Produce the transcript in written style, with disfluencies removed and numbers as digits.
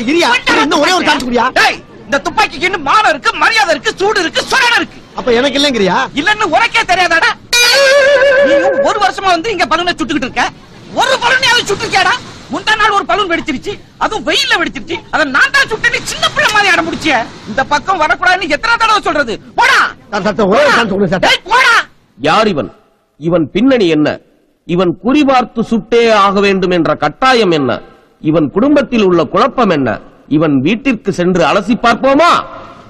இரியா இன்னும் ஒரே ஒரு சான்ஸ் குடியா. இந்த துப்பாக்கிக்கு இன்னும் மானம் இருக்கு, மரியாதை இருக்கு, சூடு இருக்கு, சொரணை இருக்கு. அப்ப எனக்கு இல்லங்கிறியா? இல்லன்னு உனக்கே தெரியாதாடா? நீ ஒரு வருஷமா வந்து இங்க பலூனை சுட்டுக்கிட்டு இருக்க. ஒரு பலூனையாவது சுட்டுக்கியாடா? முந்தா நாள் ஒரு பலூன் வெடிச்சிருச்சு, அதுவும் வெயில்ல வெடிச்சிருச்சு. அத நான் தான் சுட்டு, நீ சின்ன பிள்ளை மாதிரி அடம் முடிச்ச. இந்த பக்கம் வரக்கூடாதுன்னு எத்தனை தடவை சொல்றது? போடா ஒரே ஒரு சான்ஸ் கொடுங்க சார். போடா. யார் இவன்? இவன் பின்னணி என்ன? இவன் குறிபார்த்து சுட்டே ஆக வேண்டும் என்ற கட்டாயம் என்ன? இவன் குடும்பத்தில் உள்ள குழப்பம் என்ன? இவன் வீட்டிற்கு சென்று அலசி பார்ப்போமா?